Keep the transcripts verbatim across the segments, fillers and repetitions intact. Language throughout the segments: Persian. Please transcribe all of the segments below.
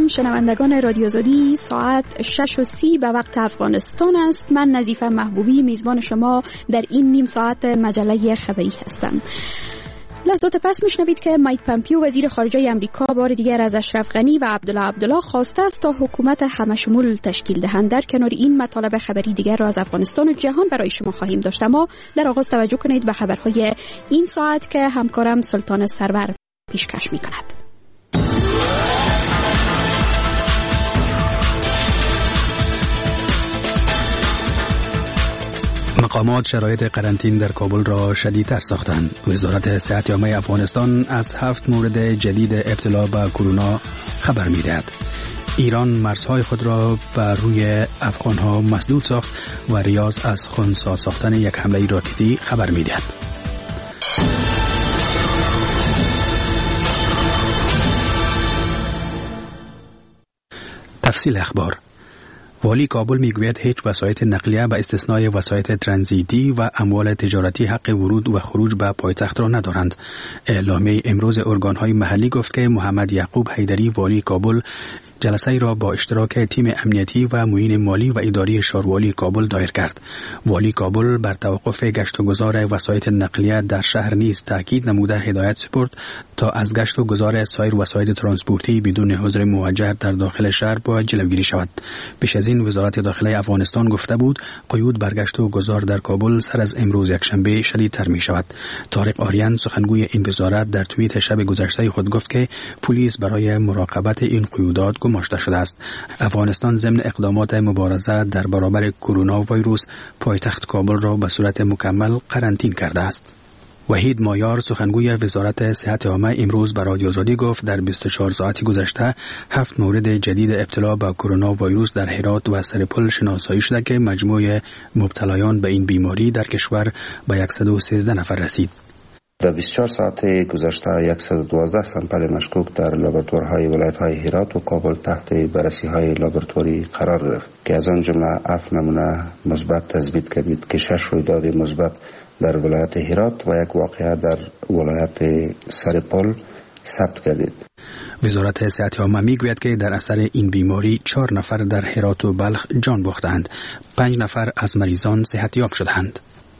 سلام شنوندگان رادیو آزادی، ساعت شش و سی به وقت افغانستان است. من نظیفه محبوبی میزبان شما در این نیم ساعت مجله خبری هستم. لحظات پس میشنوید که مایک پامپیو وزیر خارجه امریکا بار دیگر از اشرف غنی و عبدالله عبدالله خواسته است تا حکومت همشمول تشکیل دهند. در کنار این مطالب خبری دیگر را از افغانستان و جهان برای شما خواهیم داشت، اما در آغاز توجه کنید به خبرهای این ساعت که همکارم سلطان سرور پیشکش میکند. مقامات شرایط قرنطینه در کابل را شدیدتر ساختند. وزارت صحت عامه افغانستان از هفت مورد جدید ابتلا به کرونا خبر می‌دهد. ایران مرزهای خود را بر روی افغان‌ها مسدود ساخت و ریاض از خنثی ساختن یک حمله راکتی خبر می‌دهد. تفصیل اخبار. والی کابل میگوید هیچ وسایط نقلیه به استثنای وسایط ترانزیتی و اموال تجارتی حق ورود و خروج به پایتخت را ندارند. اعلامیه امروز ارگان‌های محلی گفت که محمد یعقوب حیدری والی کابل جلسه را با اشتراک تیم امنیتی و معین مالی و اداری شهروالی کابل دایر کرد. والی کابل بر توقف گشت و گذار وسایط نقلیه در شهر نیز تاکید نموده هدایت سپرد تا از گشت و گذار سایر وسایط ترانسپورتی بدون حضور موجه در داخل شهر باید جلوگیری شود. پیش از این وزارت داخله افغانستان گفته بود قیود بر گشت و گذار در کابل سر از امروز یکشنبه شدیدتر می شود. طارق آریان سخنگوی این وزارت در توییت شب گذشته خود گفت که پلیس برای مراقبت این قیودات گماشته شده است. افغانستان ضمن اقدامات مبارزه در برابر کرونا ویروس پایتخت کابل را به صورت مکمل قرنطینه کرده است. وحید مایار سخنگوی وزارت صحت عامه امروز به رادیو آزادی گفت در بیست و چهار ساعت گذشته هفت مورد جدید ابتلا به کرونا ویروس در هرات و سرپل شناسایی شده که مجموع مبتلایان به این بیماری در کشور به صد و سیزده نفر رسید. در بیست و چهار ساعت گذشته صد و دوازده سامپل مشکوک در لابراتوارهای ولایت‌های هرات و کابل تحت بررسی‌های لابراتواری قرار گرفت که از آن جمله هفت نمونه مثبت تثبیت گردید که شش رویداد مثبت در ولایت هرات و یک واقعه در ولایت سرپل ثبت گردید. وزارت صحت عامه میگوید که در اثر این بیماری چهار نفر در هرات و بلخ جان باختند. پنج نفر از مریضان صحتیاب شدند.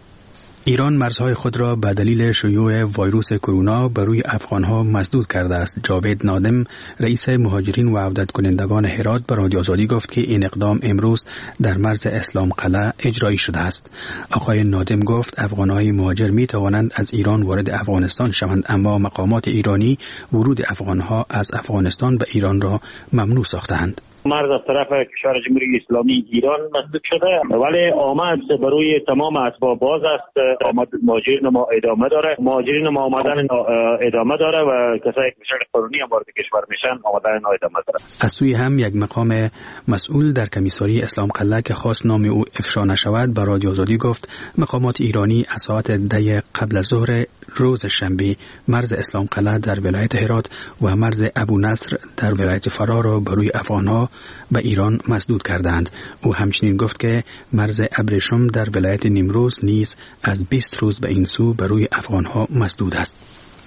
ایران مرزهای خود را به دلیل شیوع ویروس کرونا بر روی افغانها مسدود کرده است. جاوید نادم رئیس مهاجرین و عودت کنندگان هرات به رادیو آزادی گفت که این اقدام امروز در مرز اسلام قلعه اجرایی شده است. آقای نادم گفت افغانهای مهاجر می توانند از ایران وارد افغانستان شوند، اما مقامات ایرانی ورود افغانها از افغانستان به ایران را ممنوع ساختند. مرز از طرف کشور جمهوری اسلامی ایران مسدود شده ولی آمد برای تمام اسباب باز است. آمد مهاجرین ما ادامه داره، مهاجرین ما آمدن ادامه داره و کسایی که بشر قانونی هم وارد کشور میشن آمدن ادامه داره. از سوی هم یک مقام مسئول در کمیساری اسلام قلعه که خواست نام او افشا نشود به رادیو آزادی گفت مقامات ایرانی از ساعت ده قبل از ظهر روز شنبه مرز اسلام قلعه در ولایت هرات و مرز ابو نصر در ولایت فرا را بر روی افغانها به ایران مسدود کردند. او همچنین گفت که مرز ابریشم در ولایت نیمروز نیز از بیست روز به این سو بر روی افغانها مسدود است.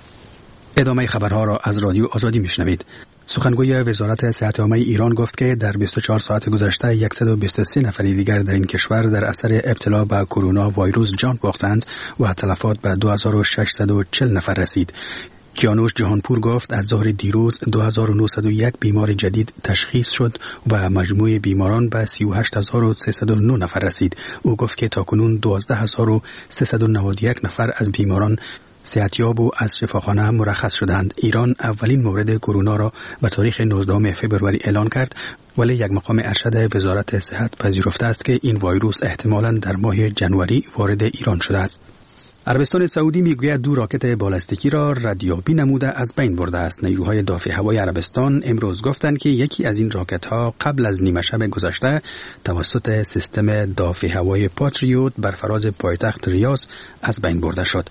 ادامه خبرها را از رادیو آزادی میشنوید. سخنگوی وزارت صحت عامه ایران گفت که در بیست و چهار ساعت گذشته صد و بیست و سه نفر دیگر در این کشور در اثر ابتلا به کرونا ویروس جان باختند و تلفات به دو هزار و ششصد و چهل نفر رسید. کیانوش جهانپور گفت از ظهر دیروز دو هزار و نهصد و یک بیمار جدید تشخیص شد و مجموع بیماران به سی و هشت هزار و سیصد و نه نفر رسید. او گفت که تاکنون دوازده هزار و سیصد و نود و یک نفر از بیماران صحتیاب و از شفاخانه مرخص شدند. ایران اولین مورد کرونا را به تاریخ نوزدهم فوریه اعلان کرد، ولی یک مقام ارشد وزارت صحت پذیرفته است که این ویروس احتمالاً در ماه جنوری وارد ایران شده است. عربستان سعودی میگوید دو راکت بالستیکی را ردیابی نموده از بین برده است. نیروهای دافع هوایی عربستان امروز گفتند که یکی از این راکت ها قبل از نیمه شب گذشته توسط سیستم دافع هوایی پاتریوت بر فراز پایتخت ریاض از بین برده شد.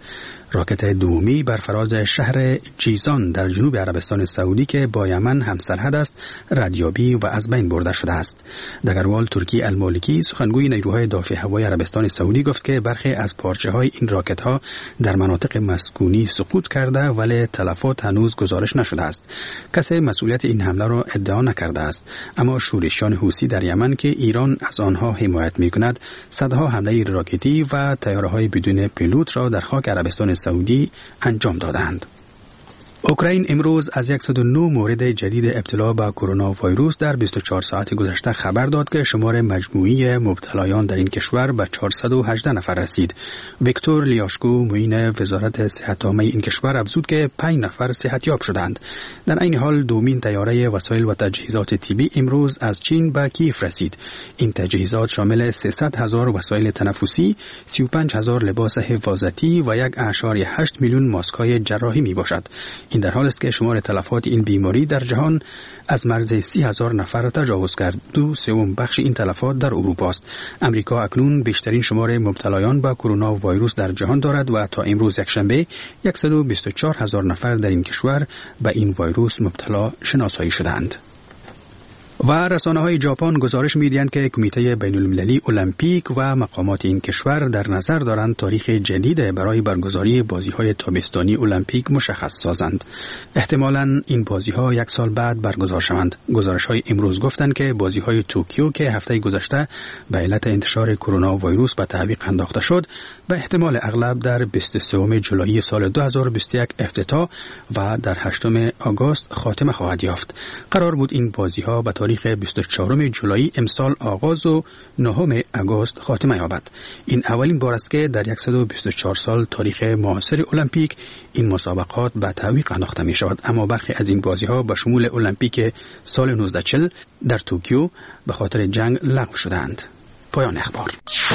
راکت دومی بر فراز شهر جیزان در جنوب عربستان سعودی که با یمن همسرحد است ردیابی و از بین برده شده است. دگروال ترکی المالکی سخنگوی نیروهای دافع هوایی عربستان سعودی گفت که برخی از پارچه های این راکت ها در مناطق مسکونی سقوط کرده ولی تلفات هنوز گزارش نشده است. کسی مسئولیت این حمله را ادعا نکرده است، اما شورشیان حوثی در یمن که ایران از آنها حمایت می‌کند صدها حمله راکتی و طیاره‌های بدون پیلوت را در خاک عربستان سعودی انجام دادند. اوکراین امروز از صد و نه مورد جدید ابتلا به کرونا ویروس در بیست و چهار ساعت گذشته خبر داد که شمار مجموعی مبتلایان در این کشور به چهارصد و هجده نفر رسید. ویکتور لیاشکو معین وزارت صحت عامه این کشور افزود که پنج نفر صحتیاب شدند. در این حال دومین طیاره وسایل و تجهیزات طبی امروز از چین به کیف رسید. این تجهیزات شامل سیصد هزار وسایل تنفسی، سی و پنج هزار لباس حفاظتی و یک و هشت میلیون ماسک‌های جراحی می باشد. این در حال است که شمار تلفات این بیماری در جهان از مرز سی هزار نفر تجاوز کرد. دو سوم بخش این تلفات در اروپا است. امریکا اکنون بیشترین شمار مبتلایان به کرونا ویروس در جهان دارد و تا امروز یکشنبه صد و بیست و چهار هزار نفر در این کشور به این ویروس مبتلا شناسایی شدند. و رسانه‌های ژاپن گزارش می‌دهند که کمیته بین‌المللی المپیک و مقامات این کشور در نظر دارند تاریخ جدید برای برگزاری بازی‌های تابستانی المپیک مشخص سازند. احتمالاً این بازی‌ها یک سال بعد برگزار شوند. گزارش‌های امروز گفتند که بازی‌های توکیو که هفته گذشته به علت انتشار کرونا ویروس به تعویق انداخته شد، به احتمال اغلب در بیست و سوم جولای سال دو هزار و بیست و یک افتتاح و در هشتم آگوست خاتمه خواهد یافت. قرار بود این بازی‌ها به تاریخ بیست و چهارم جولای امسال آغاز و نهم آگوست خاتمه یابد. این اولین بار است که در صد و بیست و چهار سال تاریخ معاصر المپیک این مسابقات به تعویق انداخته می شود، اما برخی از این بازی ها به شمول المپیک سال نوزده چهل در توکیو به خاطر جنگ لغو شدند. پایان اخبار.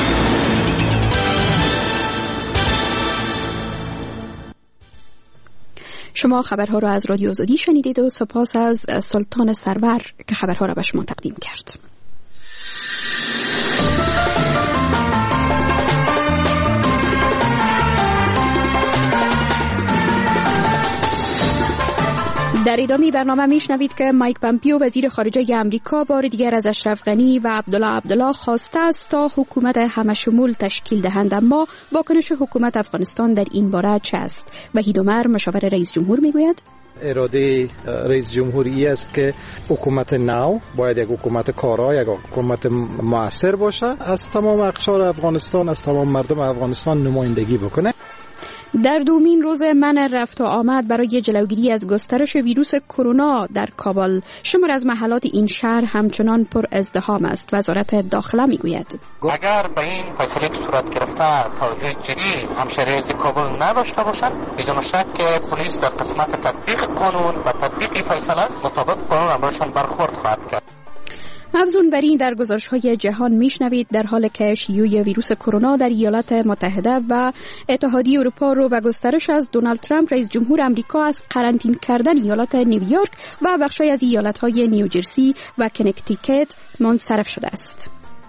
شما خبرها را از رادیو آزادی شنیدید و سپاس از سلطان سرور که خبرها را به شما تقدیم کرد. در ادامه برنامه میشنوید که مایک پامپیو وزیر خارجه امریکا بار دیگر از اشرف غنی و عبدالله عبدالله خواسته است تا حکومت همشمول تشکیل دهند، اما واکنش حکومت افغانستان در این باره چه است؟ وحید عمر مشاور رئیس جمهور میگوید اراده رئیس جمهوری است که حکومت نو باید یک حکومت کارا، یک حکومت مؤثر باشه، از تمام اقشار افغانستان، از تمام مردم افغانستان نمایندگی بکنه. در دومین روز منع رفت و آمد برای جلوگیری از گسترش ویروس کرونا در کابل، شمار از محلات این شهر همچنان پر ازدحام است. وزارت داخله میگوید اگر به این فیصله صورت گرفته توجه جدی همشهریان کابل نداشته باشند، بدون شک که پلیس در قسمت تطبیق قانون و تطبیق فیصله مطابق قانون امرشان برخورد خواهد کرد. افزون بر این در گزارش‌های جهان میشنوید در حال که شیوع ویروس کرونا در ایالات متحده و اتحادیه اروپا رو به گسترش از دونالد ترامپ رئیس جمهور آمریکا از قرنطینه کردن ایالات نیویورک و بخش‌های از ایالت‌های نیوجرسی و کنکتیکت منصرف شده است.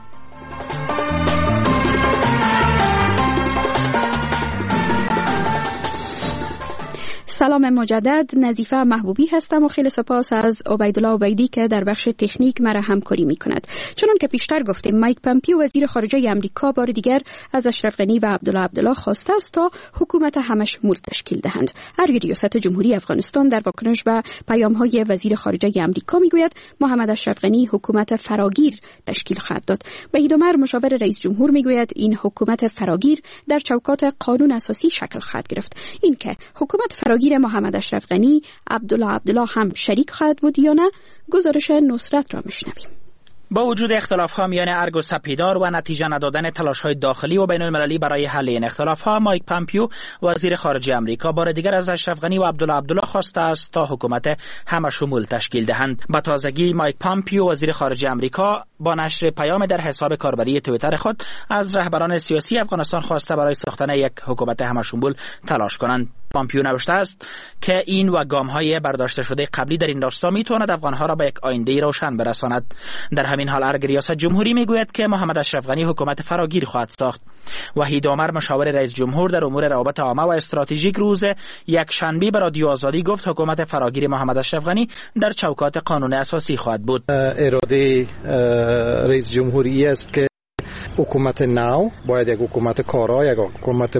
سلام مجدد، نظیفه محبوبی هستم و خیلی سپاس از عبیدالله عبیدی که در بخش تکنیک مرا همکاری می کند. چنان که پیشتر گفتیم، مایک پامپیو وزیر خارجه امریکا بار دیگر از اشرف غنی و عبدالله عبدالله خواسته است تا حکومت همشمول تشکیل دهند. هر ریاست جمهوری افغانستان در واکنش به پیام‌های وزیر خارجه امریکا میگوید محمد اشرف غنی حکومت فراگیر تشکیل خواهد داد. وحید عمر مشاور رئیس جمهور میگوید این حکومت فراگیر در چوکات قانون اساسی شکل خواهد گرفت. این که حکومت فراگیر محمد اشرف غنی عبدالله عبدالله هم شریک خواهد بود یا نه، گزارش نصرت را میشنویم. با وجود اختلاف‌ها میان ارگ و سپیدار و نتیجه ندادن تلاش‌های داخلی و بین‌المللی برای حل این اختلاف‌ها، مایک پامپیو وزیر خارجه آمریکا بار دیگر از اشرف غنی و عبدالله عبدالله خواسته است تا حکومت همشمول تشکیل دهند. با تازگی مایک پامپیو وزیر خارجه آمریکا با نشر پیام در حساب کاربری توییتر خود از رهبران سیاسی افغانستان خواسته برای ساختن یک حکومت همشمول تلاش کنند. پامپیو نوشته است که این و گام‌های برداشته شده قبلی در این راستا میتواند افغان‌ها را به یک آینده روشن برساند. در همین حال ارگ ریاست جمهوری میگوید که محمد اشرف غنی حکومت فراگیر خواهد ساخت. وحید عمر مشاور رئیس جمهور در امور روابط عامه و استراتژیک روز یک شنبه به رادیو آزادی گفت حکومت فراگیر محمد اشرف غنی در چوکات قانون اساسی خواهد بود. اراده رئیس جمهوری است که حکومت نو باید یک حکومت کارا، یک حکومت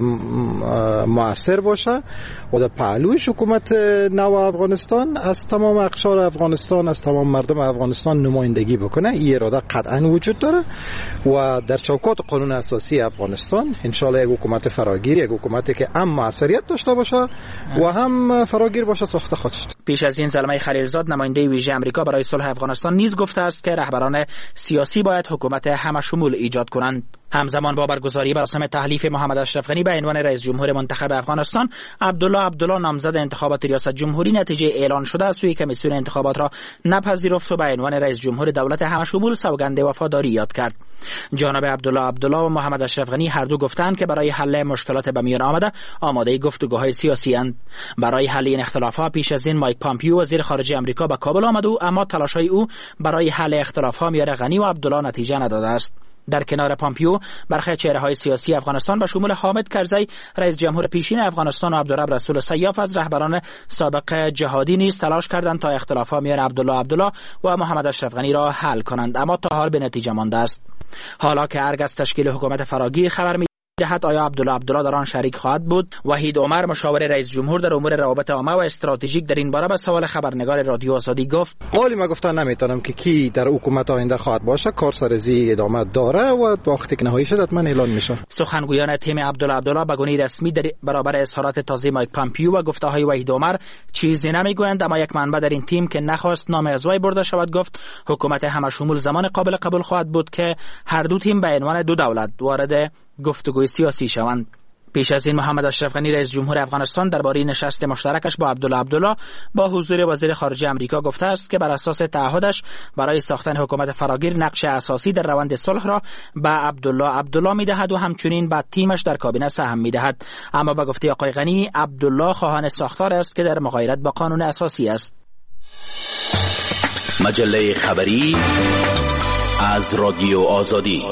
مؤثر باشه و در پهلوش حکومت نو افغانستان از تمام اقشار افغانستان، از تمام مردم افغانستان نمایندگی بکنه. این اراده قطعا وجود داره و در چوکات قانون اساسی افغانستان انشالله یک حکومت فراگیر، یک حکومتی که هم موثریت داشته باشه و هم فراگیر باشه ساخته خواهد شد. پیش از این زلمه خلیلزاد نماینده ویژه آمریکا برای صلح افغانستان نیز گفته است که رهبران سیاسی باید حکومت همشمول ایجاد کنند. همزمان با برگزاری مراسم تحلیف محمد اشرف غنی به عنوان رئیس جمهور منتخب افغانستان، عبدالله عبدالله نامزد انتخابات ریاست جمهوری نتیجه اعلان شده از سوی کمیسیون انتخابات را نپذیرفت و به عنوان رئیس جمهور دولت همشمول سوگند وفاداری یاد کرد. جناب عبدالله عبدالله و محمد اشرف غنی هر دو گفتند که برای حل مشکلات به میان آمده آماده گفتگوهای سیاسی اند. برای حل این اختلافات پیش از این مایک پامپیو وزیر خارجه آمریکا به کابل آمد و اما تلاش‌های او برای حل اختلافات میان غنی و عبدالله نتیجه نداده است. در کنار پامپیو برخی چهره‌های سیاسی افغانستان به شمول حامد کرزی رئیس جمهور پیشین افغانستان و عبدالرب رسول سیاف از رهبران سابق جهادی نیز تلاش کردند تا اختلافات میان عبدالله عبدالله و محمد اشرف غنی را حل کنند، اما تا حال به نتیجه مانده است. حالا که ارگ از تشکیل حکومت فراگیر خبر می دهد آیا عبدالله عبدالله در آن شریک خواهد بود؟ وحید عمر مشاور رئیس جمهور در امور روابط عامه و استراتژیک در این باره به سوال خبرنگار رادیو آزادی گفت قولی ما گفتن نمیتونم که کی در حکومت آینده خواهد باشه. کارسرزی ادامه داره و وقتی که نهایی شد حتما اعلان میشه. سخنگویان تیم عبدالله عبدالله به گونه رسمی در برابر اظهارات تازه مایک پامپیو و گفته‌های وحید عمر چیزی نمیگویند، اما یک منبع در این تیم که نخواست نام از وی برده شود گفت حکومت همشمول زمان قابل قبول خواهد بود که هر دو تیم به عنوان دو دولت وارد گفتگوی سیاسی شوند. پیش از این محمد اشرف غنی رئیس جمهور افغانستان درباره نشست مشترکش با عبدالله عبدالله با حضور وزیر خارجه آمریکا گفته است که بر اساس تعهدش برای ساختن حکومت فراگیر نقش اساسی در روند صلح را به عبدالله عبدالله میدهد و همچنین به تیمش در کابینه سهم میدهد. اما به گفته آقای غنی عبدالله خواهان ساختار است که در مغایرت با قانون اساسی است. مجله خبری از رادیو آزادی.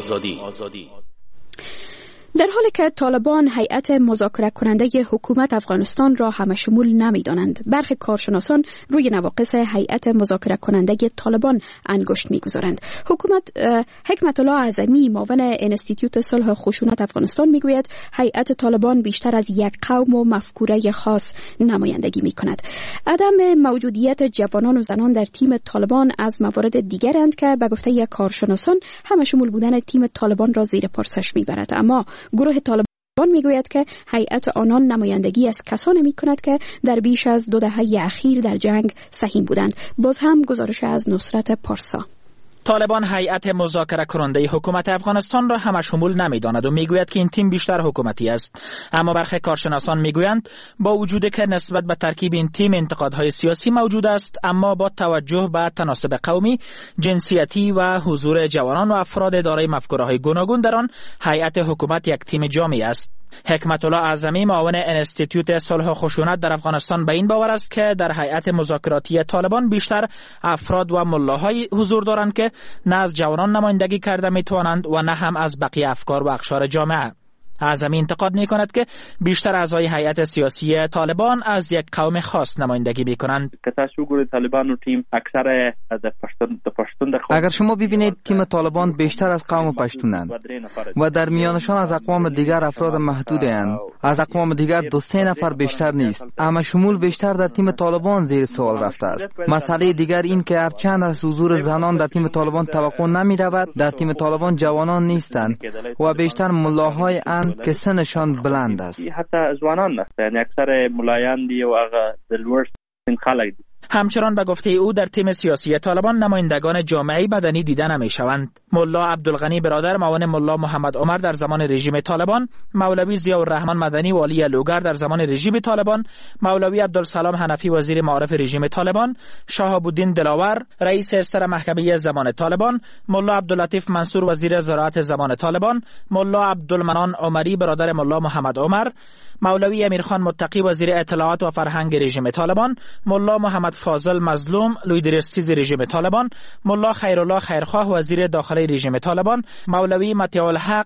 در حالی که طالبان هیئت مذاکره کننده حکومت افغانستان را همشمول نمی‌دانند، برخی کارشناسان روی نواقص هیئت مذاکره کننده طالبان انگشت می‌گذارند. حکومت حکمت الله اعظمی معاون انستیتوت صلح و خشونت افغانستان میگوید هیئت طالبان بیشتر از یک قوم و مفکوره خاص نمایندگی می‌کند. عدم موجودیت جوانان و زنان در تیم طالبان از موارد دیگرند که به گفته یک کارشناسان همشمول بودن تیم طالبان را زیر پرسش می‌برد. اما گروه طالبان میگوید که هیئت آنان نمایندگی از کسانی میکند که در بیش از دو دهه اخیر در جنگ سهیم بودند. باز هم گزارش از نصرت پارسا. طالبان هیئت مذاکره کننده حکومت افغانستان را همشمول نمی‌داند و میگوید که این تیم بیشتر حکومتی است. اما برخی کارشناسان میگویند با وجود که نسبت به ترکیب این تیم انتقادهای سیاسی موجود است، اما با توجه به تناسب قومی، جنسیتی و حضور جوانان و افراد دارای مفکوره‌های گوناگون در آن، هیئت حکومت یک تیم جامع است. حکمت الله اعظمی معاون انستیتوت صلح و خشونت در افغانستان به این باور است که در هیئت مذاکراتی طالبان بیشتر افراد و ملاهای حضور دارند که نه از جوانان نمایندگی کرده میتوانند و نه هم از بقیه افکار و اقشار جامعه. اعظمی انتقاد می کند که بیشتر اعضای هیئت سیاسی طالبان از یک قوم خاص نمایندگی می کنند. طالبان و تیم اکثر از پشتون اگر شما ببینید تیم طالبان بیشتر از قوم پشتونند و در میانشان از اقوام دیگر افراد محدودند. از اقوام دیگر دو سه نفر بیشتر نیست. اما شمول بیشتر در تیم طالبان زیر سوال رفته است. مسئله دیگر این که هرچند از حضور زنان در تیم طالبان توقع نمی رود، در تیم طالبان جوانان نیستند و بیشتر ملاهای اند که سنشان بلند است. حتی جوانان هستند، اکثر ملایان دی و هغه دلورس خلک دی. همچنان به گفته او در تیم سیاسی طالبان نمایندگان جامعه مدنی دیده نمی‌شوند. ملا عبدالغنی برادر معاون ملا محمد عمر در زمان رژیم طالبان، مولوی ضیاءالرحمن مدنی والی لوگر در زمان رژیم طالبان، مولوی عبدالسلام حنفی وزیر معارف رژیم طالبان، شهاب الدین دلاور رئیس استر محکمه زمان طالبان، ملا عبداللطیف منصور وزیر زراعت زمان طالبان، ملا عبدالمنان عمری برادر ملا محمد عمر، مولوی امیرخان متقی وزیر اطلاعات و فرهنگ رژیم طالبان، ملا محمد فاضل مظلوم لویدرسیز رژیم طالبان، ملا خیرالله خیرخواه وزیر داخلی رژیم طالبان، مولوی مطیع الحق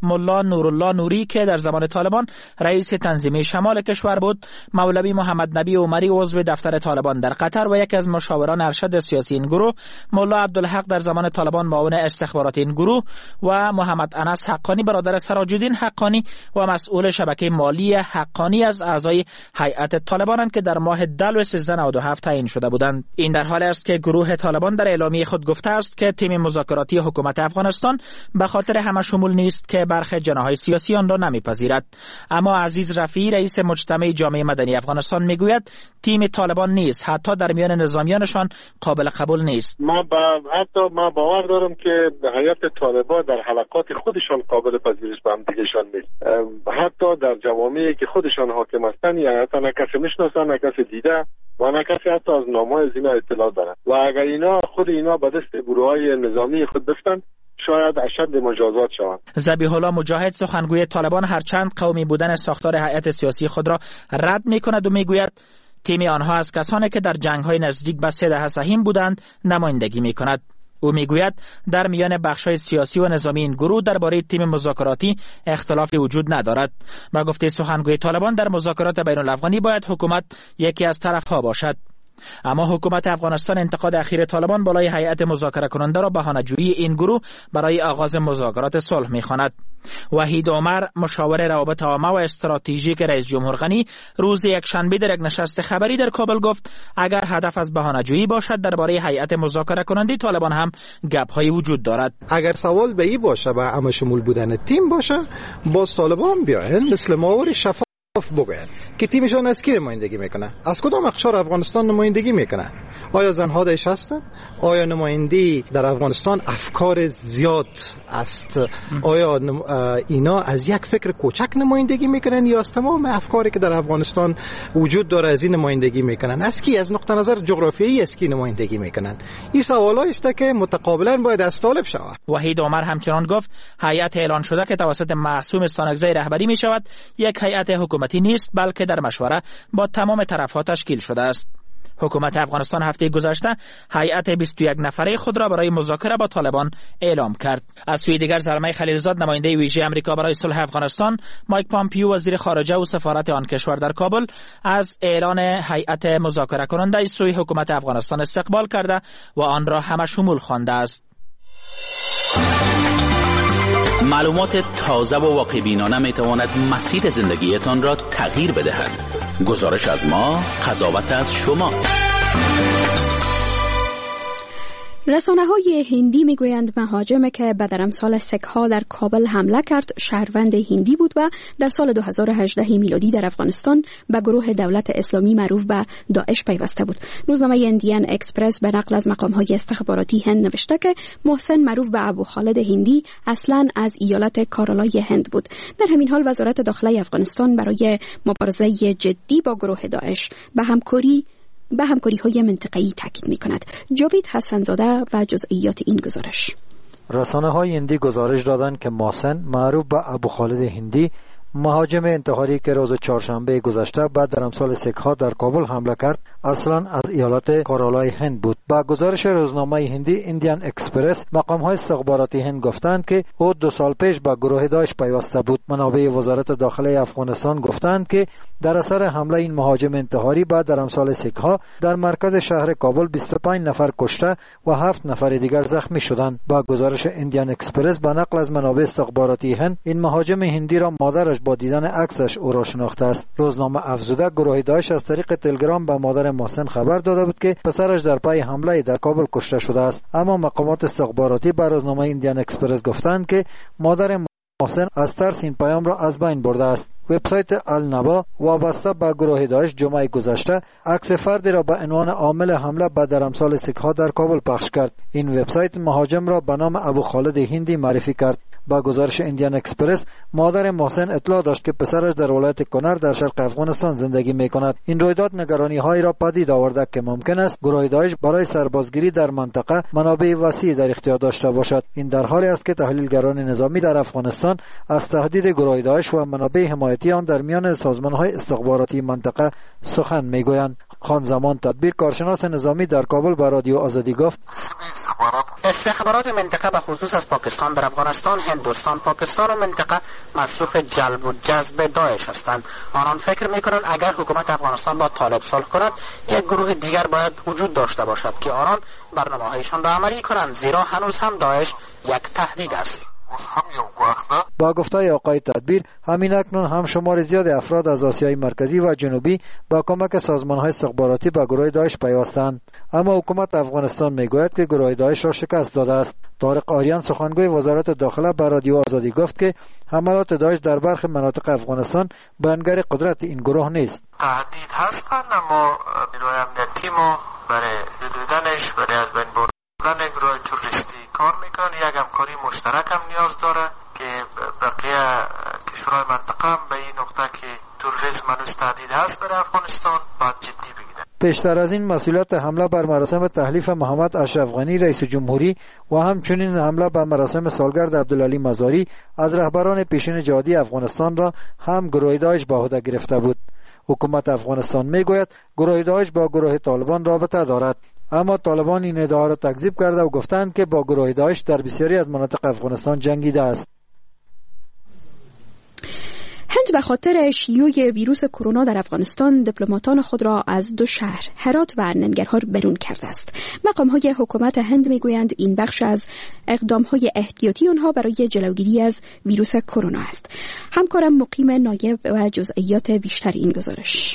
ملا نورالله نوری که در زمان طالبان رئیس تنظیم شمال کشور بود، مولوی محمد نبی عمری عضو دفتر طالبان در قطر و یکی از مشاوران ارشد سیاسی این گروه، ملا عبدالحق در زمان طالبان معاون استخبارات این گروه و محمد انس حقانی برادر سراج‌الدین حقانی و مسئول شبکه مالی حقانی از اعضای هیئت طالبانند که در ماه دلو سیزده نود و هفت تعیین شده بودند. این در حالی است که گروه طالبان در اعلامیه خود گفته است که تیم مذاکراتی حکومت افغانستان به خاطر همه شمول نیست که برخی جناح‌های سیاسی آن را نمیپذیرد. اما عزیز رفیعی رئیس مجتمع جامعه مدنی افغانستان میگوید تیم طالبان نیست، حتی در میان نظامیانشان قابل قبول نیست. ما با حتی ما باور دارم که هیئت طالبان در حلقات خودشان قابل پذیرش به هم دیگه‌شان نیست. حتی در جوامعی که خودشان حاکم هستند، یعنی حتی نه کسی میشناسن، نه کسی دیده و نه کسی حتی از نامه‌های از اینا اطلاع داره. و اگر اینا خود اینا به دست گروه‌های نظامی خود بفتن، شاید اشد مجازات شوند. ذبیح الله مجاهد سخنگوی طالبان هرچند قومی بودن ساختار هیئت سیاسی خود را رد می‌کند و میگوید تیم آنها از کسانی که در جنگ‌های نزدیک به سه دهه سهیم بودند نمایندگی می‌کند. او میگوید در میان بخش‌های سیاسی و نظامی این گروه درباره تیم مذاکراتی اختلافی وجود ندارد. با گفته سخنگوی طالبان در مذاکرات بین‌الافغانی باید حکومت یکی از طرف‌ها باشد. اما حکومت افغانستان انتقاد اخیر طالبان بالای هیئت مذاکره کننده را بهانه‌جویی این گروه برای آغاز مذاکرات صلح می‌خواند. وحید عمر مشاور روابط عامه و استراتژیک رئیس جمهور غنی روز یکشنبه در یک نشست خبری در کابل گفت اگر هدف از بهانه‌جویی باشد درباره هیئت مذاکره کننده طالبان هم گپ‌هایی وجود دارد. اگر سوال به این باشه و همه شمول بودن تیم باشه، باز طالبان بیاین مثل ماور شفاف بگوید که تیمشان از کی نمایندگی میکنه، از کدام اقشار افغانستان نمایندگی میکنه، آیا زنها درش هستند، آیا نمایندگی در افغانستان افکار زیاد است، آیا اینا از یک فکر کوچک نمایندگی میکنن یا از تمام افکاری که در افغانستان وجود داره از این نمایندگی میکنن، از کی از نقطه نظر جغرافیایی از کی نمایندگی میکنن؟ این سوالایی است که متقابلا باید از طالب شود. وحید عمر همچنان گفت هیئت اعلان شده که توسط معصوم استانکزی رهبری میشود یک هیئت حکومتی نیست بلکه در مشوره با تمام طرف‌ها تشکیل شده است. حکومت افغانستان هفته گذشته هیئت بیست و یک نفره خود را برای مذاکره با طالبان اعلام کرد. از سوی دیگر زلمه خلیلزاد نماینده ویژه آمریکا برای صلح افغانستان، مایک پامپیو وزیر خارجه و سفارت آن کشور در کابل از اعلان هیئت مذاکره کننده سوی حکومت افغانستان استقبال کرده و آن را همه شمول خوانده است. معلومات تازه و واقع‌بینانه میتواند مسیر زندگیتان را تغییر بدهد. گزارش از ما، قضاوت از شما. رسانه های هندی میگویند مهاجم که به درمسال سک‌ها در کابل حمله کرد شهروند هندی بود و در سال دو هزار و هجده میلادی در افغانستان به گروه دولت اسلامی معروف به داعش پیوسته بود. روزنامه ایندین اکسپرس به نقل از مقام‌های استخباراتی هند نوشته که محسن معروف به ابو خالد هندی اصلاً از ایالت کارالای هند بود. در همین حال وزارت داخله افغانستان برای مبارزه جدی با گروه داعش به همکاری به همکاری‌های منطقه‌ای تاکید می‌کند. جاوید حسن‌زاده و جزئیات این گزارش. رسانه‌های هندی گزارش دادند که محسن معروف به ابو خالد هندی مهاجم انتحاری که روز چهارشنبه گذشته بعد در امسال سک‌ها در کابل حمله کرد اصلا از ایالت کارالای هند بود. با گزارش روزنامه هندی ایندین اکسپرس مقام‌های استخباراتی هند گفتند که او دو سال پیش با گروه داعش پیوسته بود. منابع وزارت داخله افغانستان گفتند که در اثر حمله این مهاجم انتحاری بعد در امسال سک‌ها در مرکز شهر کابل بیست و پنج نفر کشته و هفت نفر دیگر زخمی شدند. با گزارش ایندین اکسپرس به نقل از منابع استخباراتی هند این مهاجم هندی را مادرش با دیدن عکسش او را شناخته است. روزنامه افزوده گروه داعش از طریق تلگرام به مادر محسن خبر داده بود که پسرش در پی حمله در کابل کشته شده است. اما مقامات استخباراتی به روزنامه ایندین اکسپرس گفتند که مادر محسن از ترس این پیام را از بین برده است. وبسایت النبا وابسته به گروه داعش جمعه گذشته عکس فردی را به عنوان عامل حمله به درمسال سک‌ها در کابل پخش کرد. این وبسایت مهاجم را به نام ابو خالد هندی معرفی کرد. با گزارش ایندین اکسپرس مادر محسن اطلاع داشت که پسرش در ولایت کنر در شرق افغانستان زندگی می‌کند. این رویداد نگرانی‌هایی را پدید آورده که ممکن است گروه داعش برای سربازگیری در منطقه منابع وسیع در اختیار داشته باشد. این در حالی است که تحلیلگران نظامی در افغانستان از تهدید گروه داعش و منابع حمایتی آن در میان سازمان‌های استخباراتی منطقه سخن می‌گویند. خان زمان تدبیر کارشناس نظامی در کابل با رادیو آزادی گفت: استخبارات استخبارات منطقه به خصوص از پاکستان در افغانستان، هندوستان، پاکستان و منطقه مصروف جلب و جذب داعش هستند. آنان فکر میکنند اگر حکومت افغانستان با طالب صلح کند، یک گروه دیگر باید وجود داشته باشد که آنان برنامه‌هایشان را عملی کنند، زیرا هنوز هم داعش یک تهدید است. با گفته‌های آقای تدبیر، همین اکنون هم شمار زیاد افراد از آسیای مرکزی و جنوبی با کمک سازمان‌های استخباراتی به گروه داعش پیوستند، اما حکومت افغانستان میگوید که گروه داعش را شکست داده است. طارق آریان سخنگوی وزارت داخله به رادیو آزادی گفت که حملات داعش در برخی مناطق افغانستان بنگر قدرت این گروه نیست. تهدید هستند، اما نیروی امنیتی ما برای دیدنش، برای از بین بردن گروه تروریستی کار میکنه. یک همکاری مشترک هم نیاز داره که بقیه کشورهای منطقه هم به این نقطه که تروریسم هنوز تهدید هست برای افغانستان باید جدی بگیرن. پیشتر از این مسئولیت حمله بر مراسم تحلیف محمد اشرف غنی رئیس جمهوری و همچنین حمله بر مراسم سالگرد عبدالعلی مزاری از رهبران پیشین جهادی افغانستان را هم گروه داعش به عهده گرفته بود. حکومت افغانستان میگوید گروه داعش با گروه طالبان رابطه دارد، اما طالبان این ادعا را تکذیب کرده و گفتند که با گروه داعش در بسیاری از مناطق افغانستان جنگیده است. هند به خاطر شیوع ویروس کرونا در افغانستان دیپلماتان خود را از دو شهر هرات و ننگرهار برون کرده است. مقام‌های حکومت هند میگویند این بخش از اقدام‌های احتیاطی آنها برای جلوگیری از ویروس کرونا است. همکارم مقیم نایب و جزئیات بیشتر این گزارش.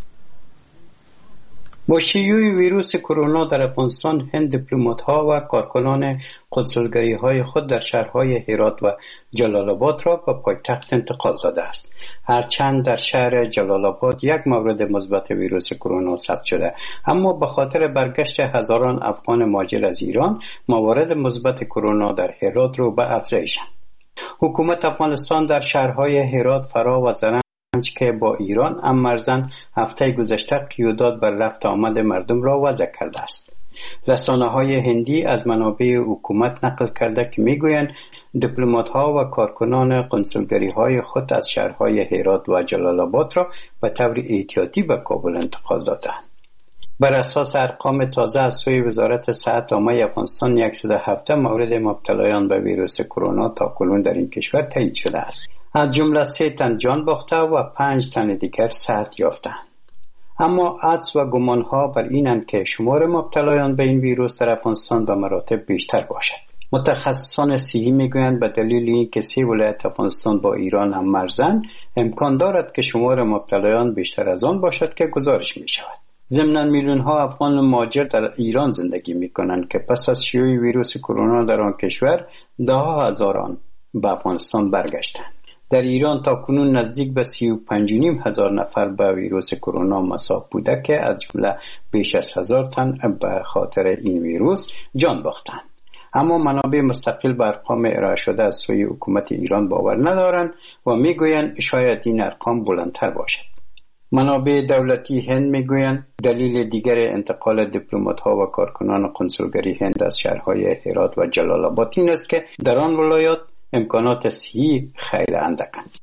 با شیوع ویروس کرونا در افغانستان، هند دیپلمات‌ها و کارکنان کنسولگری‌های خود در شهرهای هرات و جلال آباد را به پایتخت انتقال داده است. هرچند در شهر جلال آباد یک مورد مثبت ویروس کرونا ثبت شده، اما به خاطر برگشت هزاران افغان مهاجر از ایران، موارد مثبت کرونا در هرات رو به افزایشند. حکومت افغانستان در شهرهای هرات، فرا و زرنج که با ایران هم مرزن هفته گذشته قیودات بر رفت آمد مردم را وضع کرده است. رسانه‌های هندی از منابع حکومت نقل کرده که میگویند دیپلمات‌ها و کارکنان کنسولگری‌های خود از شهرهای هرات و جلال آباد را به طور احتیاطی به کابل انتقال دادند. بر اساس ارقام تازه از سوی وزارت صحت عامه افغانستان، صد و هفده مورد مبتلایان به ویروس کرونا تاکنون در این کشور تایید شده است. از جمله سه تن جان باخته و پنج تن دیگر صحت یافتند. اما حدس و گمانها بر اینند که شمار مبتلایان به این ویروس در افغانستان به مراتب بیشتر باشد. متخصصان صحی میگویند به دلیل اینکه سه ولایت افغانستان با ایران هم مرزند، امکان دارد که شمار مبتلایان بیشتر از آن باشد که گزارش می شود. ضمناً میلیون ها افغان مهاجر در ایران زندگی می کنند که پس از شیوع ویروس کرونا در آن کشور ده ها هزاران به افغانستان برگشتند. در ایران تا کنون نزدیک به سی و پنج و نیم هزار نفر به ویروس کرونا مصاب بوده که از جمله بیش از هزار تن به خاطر این ویروس جان باختند. اما منابع مستقل به ارقام ارائه شده از سوی حکومت ایران باور ندارند و میگویند شاید این ارقام بلندتر باشد. منابع دولتی هند میگویند دلیل دیگر انتقال دیپلمات‌ها و کارکنان کنسولگری هند از شهرهای هرات و جلال آباد این است که در آن ولایات امکانات صحی خیلی اندکند.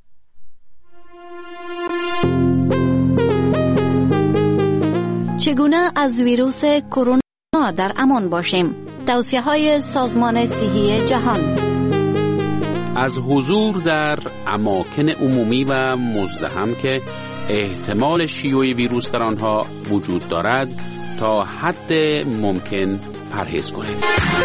چگونه از ویروس کرونا در امان باشیم؟ توصیه‌های سازمان صحی جهان. از حضور در اماکن عمومی و مزدحم که احتمال شیوع ویروس در آنها وجود دارد تا حد ممکن پرهیز کنید.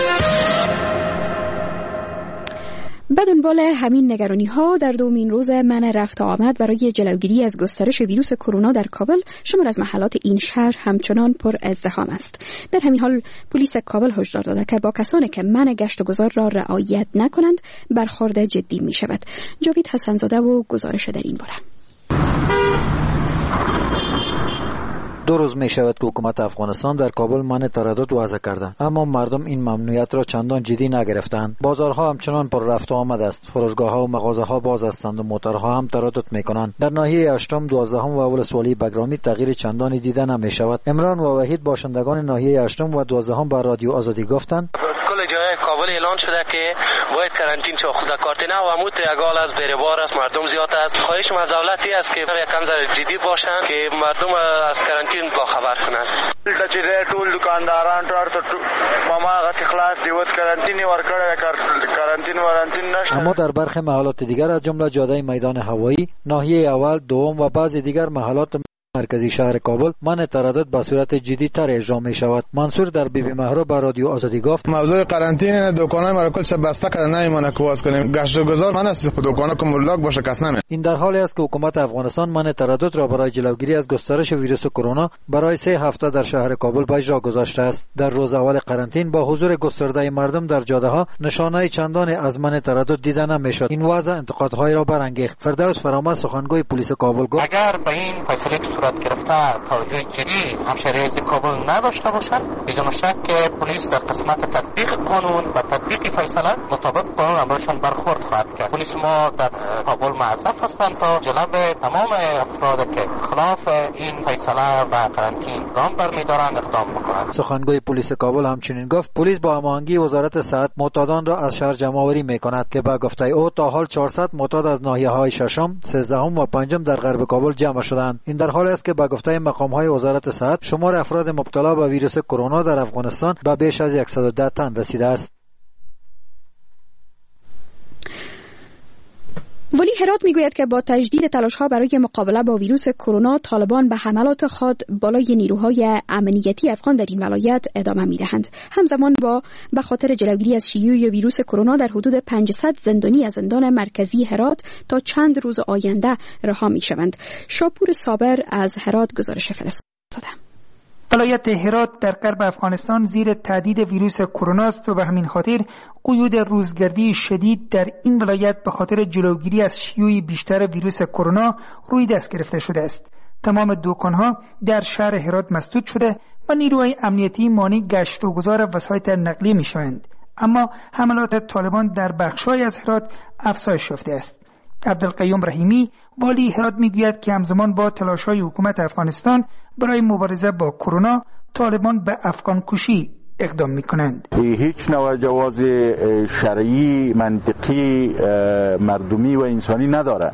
به دنبال همین نگرانی ها در دومین روز منع رفت و آمد برای جلوگیری از گسترش ویروس کرونا در کابل، شمار از محلات این شهر همچنان پر ازدحام است. در همین حال پلیس کابل هشدار داده که با کسانی که منع گشت و گذار را رعایت نکنند برخورد جدی می شود. جاوید حسن‌زاده و گزارش در این باره. دو روز می شود که حکومت افغانستان در کابل منع تردد وضع کرده، اما مردم این ممنوعیت را چندان جدی نگرفتند. بازارها همچنان پر رفت و آمد است، فروشگاه‌ها و مغازه‌ها باز هستند و موتورها هم تردد می‌کنند. در ناحیه هشتم، دوازدهم و ولسوالی بگرامی تغییر چندانی دیده نمی شود. عمران و وحید باشندگان ناحیه هشتم و دوازدهم با رادیو آزادی گفتند کل جای کابل اعلان شده که باید کرانتین شو. خود کارتینه و عمود اگال از بریبار است، مردم زیاد است. خواهش از دولتی است که یکم ذره جدی باشن که مردم از کرانتین با خبر کنن. چې ټول دکانداران تر ما ما غت خلاص دیوس کرانتین ورکړه کرانتین ورانتین نشته. اما در برخی محلات دیگر از جمله جاده میدان هوایی، ناحیه اول، دوم و بعضی دیگر محلات مرکزی شهر کابل من تردد به صورت جدی تر اجرا می شود. منصور در بی بی مهرو به رادیو آزادی گفت موضوع قرنطینه دکانای ما را کلش بسته کرده نمیمونه که باز کنیم. گشت و گذار من است دکانا که ملاک باشه کس نمی. این در حالی است که حکومت افغانستان من تردد را برای جلوگیری از گسترش ویروس کرونا برای سه هفته در شهر کابل به اجرا گذاشته است. در روز اول قرنطین با حضور گسترده مردم در جاده ها نشانه چندانی از من تردد دیده نمیشد. این وضع انتقادهای را برانگیخت. فردوس فرامرز سخنگوی پلیس کابل گفت اگر به این فیصله صورت گرفته توجه جدی همشهریان کابل نداشته باشند، بدون شک که پلیس در قسمت تطبیق قانون و تطبیق فیصله مطابق قانون امرشان برخورد خواهد کرد. پلیس ما در کابل معذب هستند تا جلب تمام افراد که خلاف این فیصله و قرنطین گام برمی‌دارند اقدام بکنند. سخنگوی پلیس کابل همچنین گفت پلیس با هماهنگی وزارت صحت معتادان را از شهر جمع‌آوری می‌کند که به گفته او تا حال چهارصد معتاد از ناحیه‌های ششم، سیزدهم و پنجم در غرب کابل جمع شدند. این در حالی است که به گفته مقام‌های وزارت صحت شمار افراد مبتلا به ویروس کرونا در افغانستان به بیش از صد و ده تن رسیده است. ولی هرات میگوید که با تجدید تلاش‌ها برای مقابله با ویروس کرونا، طالبان به حملات خود بالای نیروهای امنیتی افغان در این ولایت ادامه میدهند. همزمان با به خاطر جلوگیری از شیوع ویروس کرونا در حدود پانصد زندانی از زندان مرکزی هرات تا چند روز آینده رها میشوند. شاپور صابر از هرات گزارش فرستاده. ولایت هرات در غرب افغانستان زیر تهدید ویروس کرونا است و به همین خاطر قیود روزگردی شدید در این ولایت به خاطر جلوگیری از شیوع بیشتر ویروس کرونا روی دست گرفته شده است. تمام دکان‌ها در شهر هرات مسدود شده و نیروهای امنیتی مانع گشت و گذار وسایط نقلیه می‌شوند. اما حملات طالبان در بخش‌های از هرات افزایش یافته است. عبدالقیوم رحیمی والی هرات میگوید که همزمان با تلاش‌های حکومت افغانستان برای مبارزه با کرونا، طالبان به افغان کشی اقدام میکنند. هیچ نوع جواز شرعی، منطقی، مردمی و انسانی نداره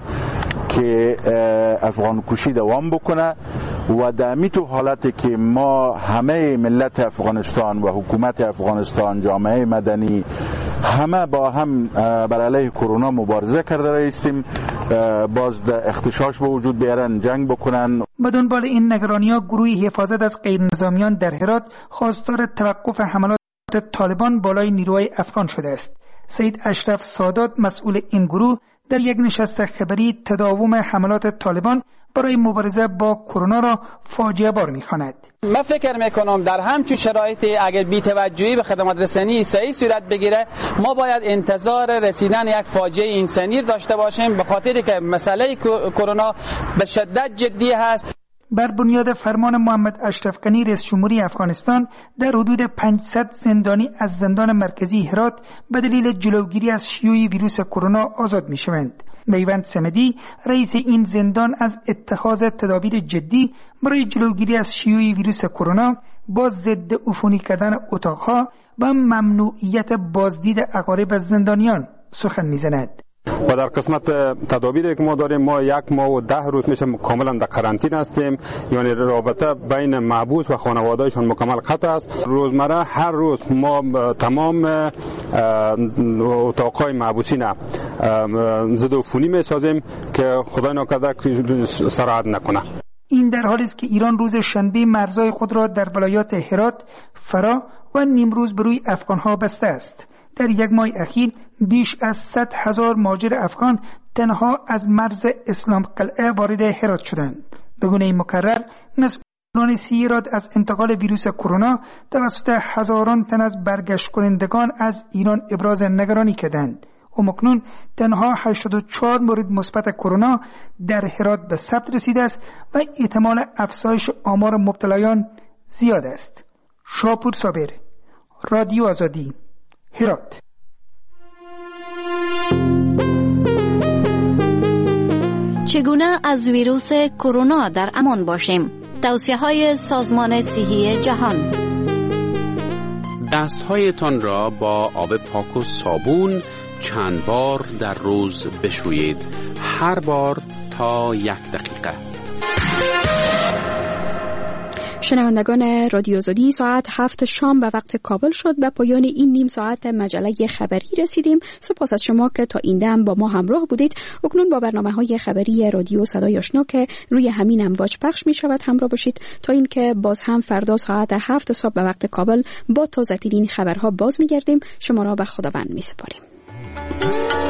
که افغان کشی دوام بکنه و در میتو حالتی که ما همه ملت افغانستان و حکومت افغانستان، جامعه مدنی همه با هم بر علیه کرونا مبارزه کرده رایستیم، باز در اختشاش به وجود بیارن، جنگ بکنن. به دنبال این نگرانی‌ها گروهی حفاظت از غیر نظامیان در هرات خواستار توقف حملات طالبان بالای نیروهای افغان شده است. سید اشرف سادات مسئول این گروه در یک نشست خبری تداوم حملات طالبان برای مبارزه با کرونا را فاجعه بار می‌خواند. من فکر میکنم در همچون شرایطی اگر بی‌توجهی به خدمات رسانی صحیح صورت بگیره، ما باید انتظار رسیدن یک فاجعه انسانی داشته باشیم، به خاطری که مسئله کرونا به شدت جدی هست. بر بنیاد فرمان محمد اشرف غنی رئیس جمهوری افغانستان در حدود پانصد زندانی از زندان مرکزی هرات به دلیل جلوگیری از شیوع ویروس کرونا آزاد می‌شوند. میوند صمدی رئیس این زندان از اتخاذ تدابیر جدی برای جلوگیری از شیوع ویروس کرونا با ضد عفونی کردن اتاقها و ممنوعیت بازدید اقارب زندانیان سخن می‌زند. و در قسمت تدابیری که ما داریم، ما یک ماه و ده روز میشه کاملا در قرنطینه هستیم، یعنی رابطه بین محبوس و خانواده‌شان مکمل قطع است. روزمره هر روز ما تمام اتاقهای محبوسین ضد عفونی میسازیم که خدای ناکرده سرعت نکنه. این در حالی است که ایران روز شنبه مرزهای خود را در ولایات هرات، فرا و نیمروز به روی افغانها بسته است. در یک ماه اخیر بیش از صد هزار مهاجر افغان تنها از مرز اسلام قلعه وارد هرات شدند. به گونه مکرر مسئولان سیرات از انتقال ویروس کرونا توسط هزاران تن از برگشت کنندگان از ایران ابراز نگرانی کردند. و مکنون تنها هشتاد و چهار مورد مثبت کرونا در هرات به ثبت رسیده است و احتمال افزایش آمار مبتلایان زیاد است. شاپور صابر، رادیو آزادی، هرات. چگونه از ویروس کرونا در امان باشیم؟ توصیه‌های سازمان صحی جهان. دستهایتان را با آب پاک و صابون چند بار در روز بشویید، هر بار تا یک دقیقه. شنوندگان رادیو آزادی، ساعت هفت شام به وقت کابل شد. به پایان این نیم ساعت مجله خبری رسیدیم. سپاس از شما که تا این دم با ما همراه بودید. اکنون با برنامه‌های خبری رادیو صدای آشنا که روی همین امواج پخش می شود همراه باشید تا اینکه باز هم فردا ساعت هفت صبح به وقت کابل با تازه‌ترین خبرها باز می گردیم. شما را به خداوند می سپاریم.